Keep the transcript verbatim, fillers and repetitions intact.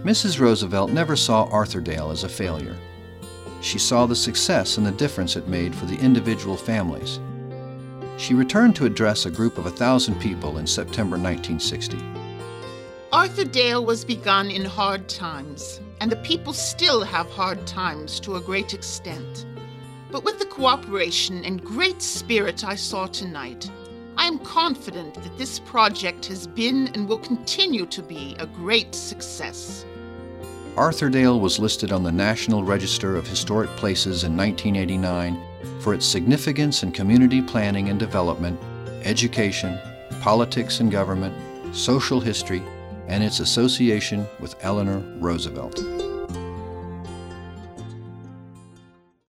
Missus Roosevelt never saw Arthurdale as a failure. She saw the success and the difference it made for the individual families. She returned to address a group of a thousand people in September nineteen sixty. Arthurdale was begun in hard times, and the people still have hard times to a great extent. But with the cooperation and great spirit I saw tonight, I am confident that this project has been and will continue to be a great success. Arthurdale was listed on the National Register of Historic Places in nineteen eighty-nine for its significance in community planning and development, education, politics and government, social history, and its association with Eleanor Roosevelt.